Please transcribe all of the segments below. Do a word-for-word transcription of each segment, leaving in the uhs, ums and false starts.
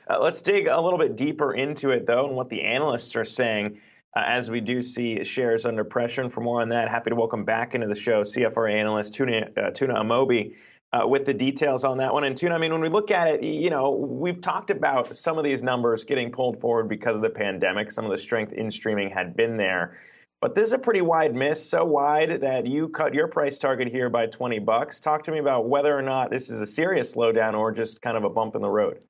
Uh, let's dig a little bit deeper into it, though, and what the analysts are saying uh, as we do see shares under pressure. And for more on that, happy to welcome back into the show C F R A analyst Tuna, uh, Tuna Amobi uh, with the details on that one. And Tuna, I mean, when we look at it, you know, we've talked about some of these numbers getting pulled forward because of the pandemic. Some of the strength in streaming had been there. But this is a pretty wide miss, so wide that you cut your price target here by twenty bucks. Talk to me about whether or not this is a serious slowdown or just kind of a bump in the road.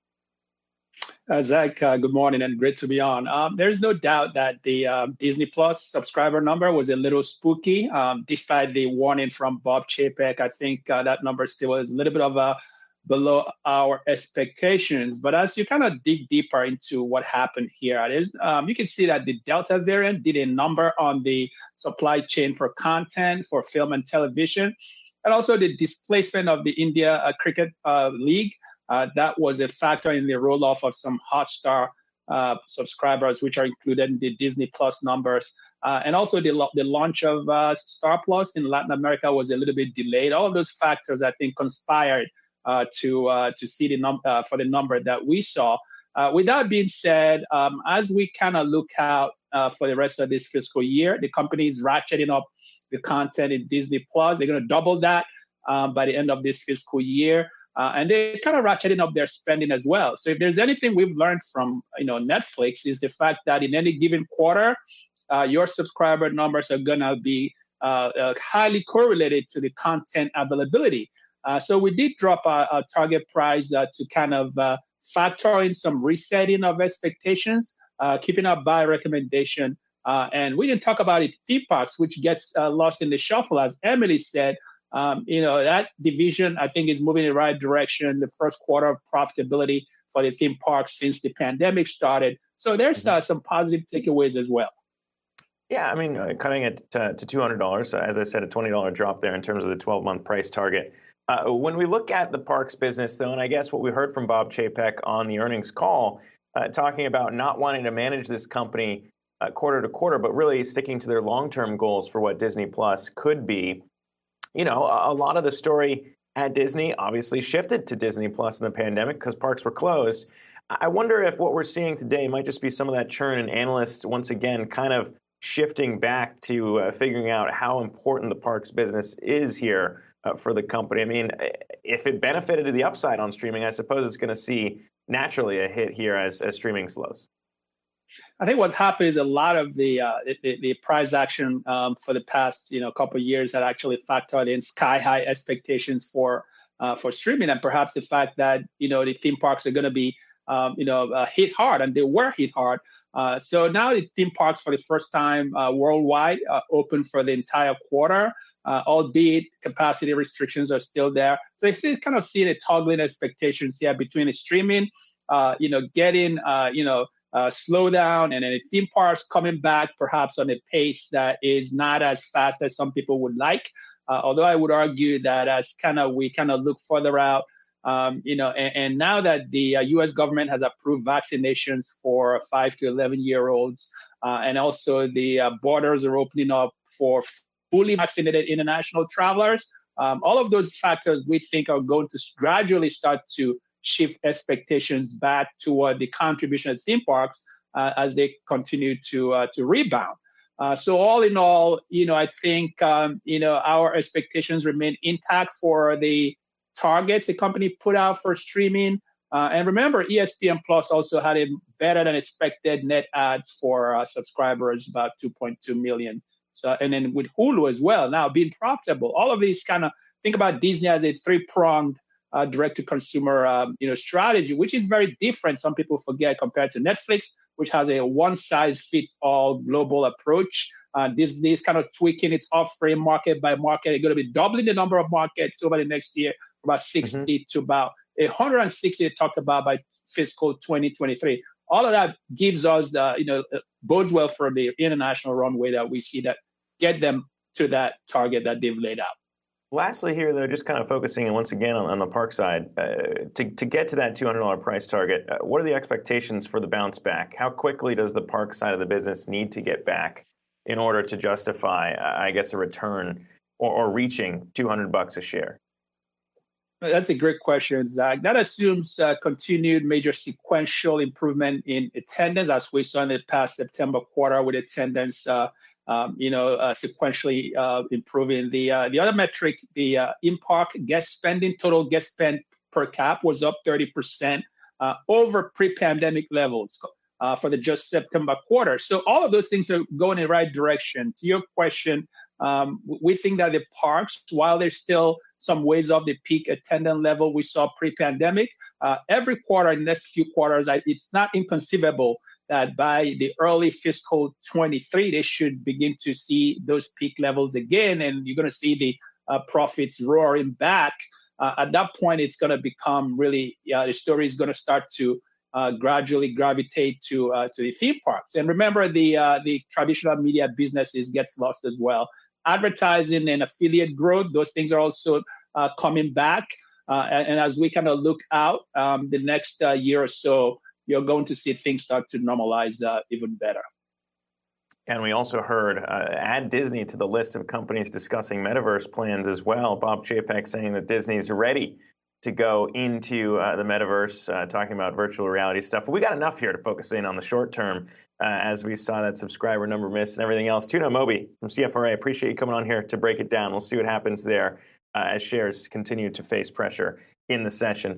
Uh, Zach, uh, good morning and great to be on. Um, there's no doubt that the uh, Disney Plus subscriber number was a little spooky, um, despite the warning from Bob Chapek. I think uh, that number still is a little bit of a below our expectations. But as you kind of dig deeper into what happened here, there's, um, you can see that the Delta variant did a number on the supply chain for content, for film and television, and also the displacement of the India uh, Cricket uh, League. Uh, that was a factor in the roll-off of some Hotstar uh, subscribers, which are included in the Disney Plus numbers. Uh, and also the, the launch of uh, Star Plus in Latin America was a little bit delayed. All of those factors, I think, conspired uh, to uh, to see the num- uh, for the number that we saw. Uh, with that being said, um, as we kind of look out uh, for the rest of this fiscal year, the company is ratcheting up the content in Disney Plus. They're going to double that um, by the end of this fiscal year. Uh, and they're kind of ratcheting up their spending as well. So if there's anything we've learned from, you know, Netflix is the fact that in any given quarter, uh, your subscriber numbers are going to be uh, uh, highly correlated to the content availability. Uh, so we did drop our, our target price uh, to kind of uh, factor in some resetting of expectations, uh, keeping our buy recommendation. Uh, and we didn't talk about it, theme parks, which gets uh, lost in the shuffle, as Emily said. Um, you know, that division, I think, is moving in the right direction. The first quarter of profitability for the theme parks since the pandemic started. So there's uh, some positive takeaways as well. Yeah, I mean, uh, cutting it to, to two hundred dollars, uh, as I said, a twenty dollars drop there in terms of the twelve-month price target. Uh, when we look at the parks business, though, and I guess what we heard from Bob Chapek on the earnings call, uh, talking about not wanting to manage this company uh, quarter to quarter, but really sticking to their long-term goals for what Disney Plus could be. You know, a lot of the story at Disney obviously shifted to Disney Plus in the pandemic because parks were closed. I wonder if what we're seeing today might just be some of that churn and analysts, once again, kind of shifting back to uh, figuring out how important the parks business is here uh, for the company. I mean, if it benefited to the upside on streaming, I suppose it's going to see naturally a hit here as, as streaming slows. I think what's happened is a lot of the uh, the, the price action um, for the past you know couple of years that actually factored in sky high expectations for uh, for streaming, and perhaps the fact that you know the theme parks are going to be um, you know uh, hit hard, and they were hit hard. Uh, so now the theme parks for the first time uh, worldwide uh, open for the entire quarter, uh, albeit capacity restrictions are still there. So you still kind of see the toggling expectations here between the streaming, uh, you know, getting uh, you know. Uh, slow down, and then the theme parks coming back perhaps on a pace that is not as fast as some people would like. Uh, although I would argue that as kind of we kind of look further out, um, you know, and, and now that the uh, U S government has approved vaccinations for five to eleven year olds, uh, and also the uh, borders are opening up for fully vaccinated international travelers, um, all of those factors we think are going to gradually start to shift expectations back toward the contribution of theme parks uh, as they continue to uh, to rebound. Uh, so all in all, you know, I think um, you know our expectations remain intact for the targets the company put out for streaming. Uh, and remember, E S P N Plus also had a better than expected net adds for uh, subscribers, about two point two million. So, and then with Hulu as well, now being profitable. All of these kind of think about Disney as a three-pronged Uh, direct-to-consumer, um, you know, strategy, which is very different. Some people forget compared to Netflix, which has a one-size-fits-all global approach. Uh, Disney is kind of tweaking its offering market by market. They're going to be doubling the number of markets over the next year, from about sixty mm-hmm. to about one hundred sixty. They talked about by fiscal twenty twenty-three. All of that gives us, uh, you know, bodes well for the international runway that we see that get them to that target that they've laid out. Lastly here, though, just kind of focusing once again on, on the park side, uh, to, to get to that two hundred dollars price target, uh, what are the expectations for the bounce back? How quickly does the park side of the business need to get back in order to justify, uh, I guess, a return or, or reaching two hundred bucks a share? That's a great question, Zach. That assumes uh, continued major sequential improvement in attendance, as we saw in the past September quarter, with attendance, uh, um, you know, uh, sequentially uh, improving. The uh, the other metric, the uh, in-park guest spending, total guest spend per cap was up thirty percent uh, over pre-pandemic levels uh, for the just September quarter. So all of those things are going in the right direction. To your question, um, we think that the parks, while there's still some ways off the peak attendance level we saw pre-pandemic, uh, every quarter, in the next few quarters, I, it's not inconceivable that by the early fiscal twenty-three, they should begin to see those peak levels again, and you're going to see the uh, profits roaring back. Uh, at that point, it's going to become really, uh, the story is going to start to uh, gradually gravitate to uh, to the theme parks. And remember, the uh, the traditional media businesses gets lost as well. Advertising and affiliate growth, those things are also uh, coming back. Uh, and, and as we kind of look out um, the next uh, year or so, you're going to see things start to normalize uh, even better. And we also heard uh, add Disney to the list of companies discussing metaverse plans as well. Bob Chapek saying that Disney's ready to go into uh, the metaverse, uh, talking about virtual reality stuff. But we got enough here to focus in on the short term uh, as we saw that subscriber number miss and everything else. Tuna Moby from C F R A, appreciate you coming on here to break it down. We'll see what happens there uh, as shares continue to face pressure in the session.